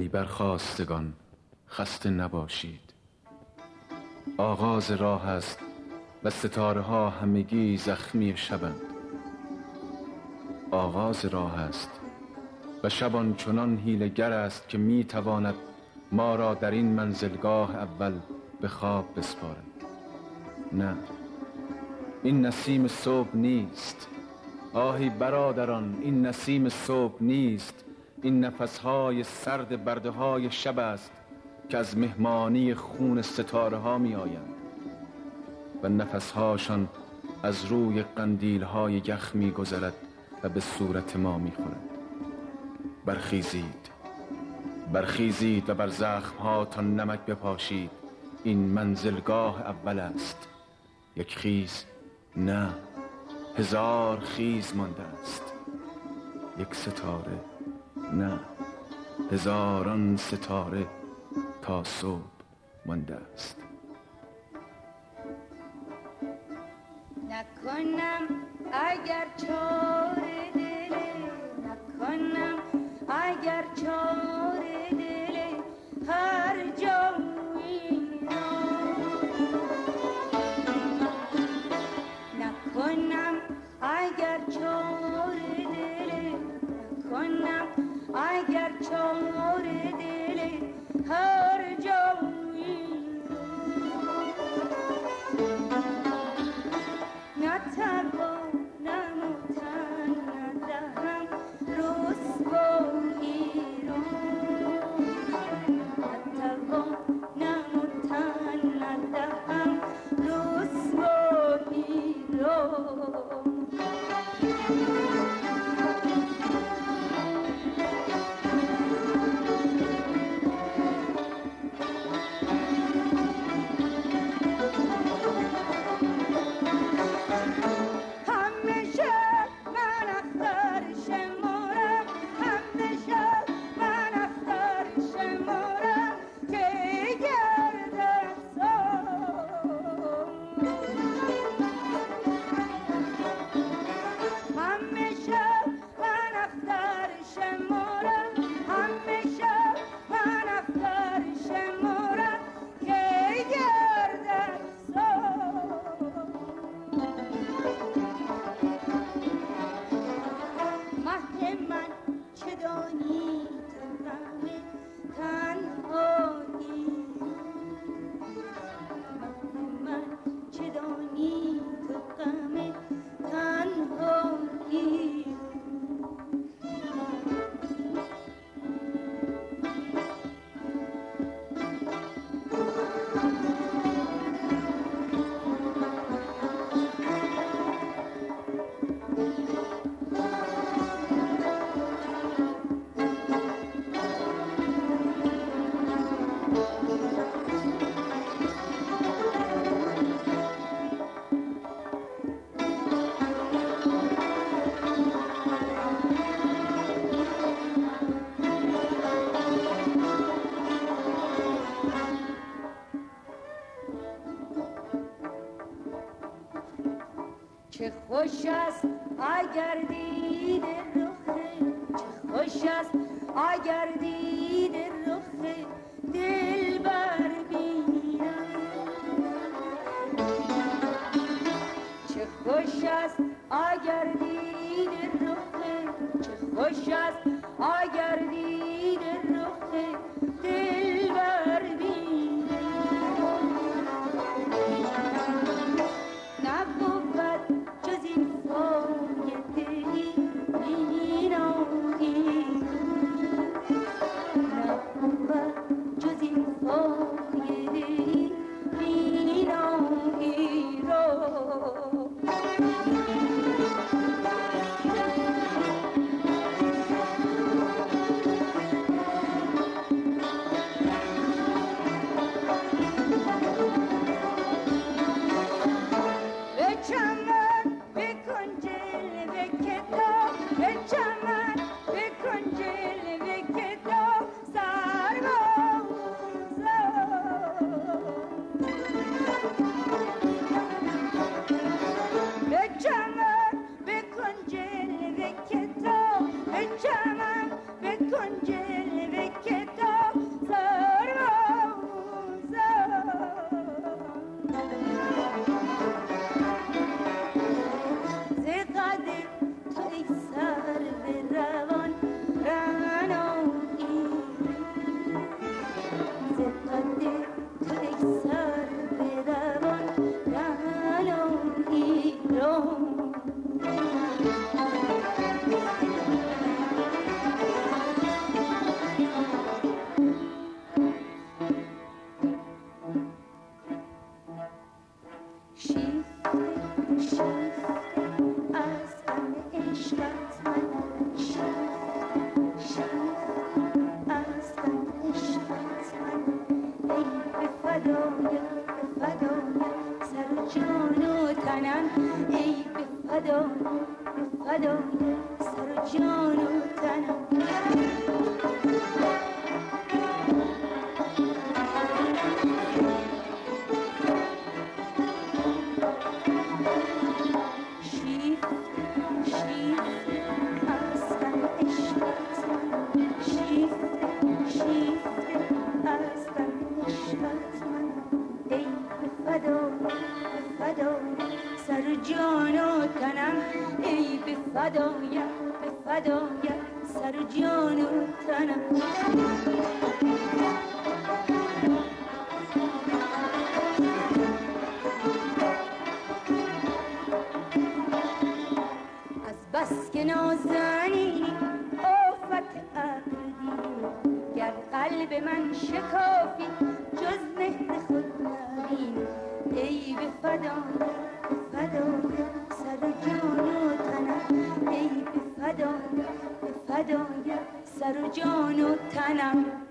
ای برخاستگان خسته نباشید. آغاز راه است و ستاره ها همگی زخمی شبند. آغاز راه است و شبان چنان حیله‌گر است که می تواند ما را در این منزلگاه اول به خواب بسپارد. نه، این نسیم صبح نیست. آهی برادران، این نسیم صبح نیست. این نفسهای سرد برده‌های شب است که از مهمانی خون ستاره ها می آیند و نفسهاشان از روی قندیل‌های یخ می گذرد و به صورت ما می خورد. برخیزید، برخیزید و بر زخم‌ها تا نمک بپاشید. این منزلگاه اول است. یک خیز، نه، 1000 خیز مانده است. یک ستاره، نه، 1000 ستاره تا صبح مانده است. نکنم اگر چاره دل، نکنم اگر چاره دل هر جایی را، نکنم اگر چاره دل، نکنم اگر چاره دل هر جایی نتوانم و تن ندهم رسوایی را، نتوانم و تن ندهم رسوایی را. چه خوش است اگر دید رخه، چه خوش است اگر دید رخه دلبر بینم، چه خوش است اگر دید رخه، چه خوش است اگر دید رخه دلبر بینم. نبود جز این فایده‌ای بینایی، نبود جز این فایده‌ای بینایی را. فدای سر و جان و تنم سر و جان و تنم ای به فدایم به فدایم سر و جان و تنم از بس که نازنینی آفت عقلی گر قلب من شکافی جز مهر خود نبینی ای به فدایم سر و جان و تنم ای به فدایم سر و جان و تنم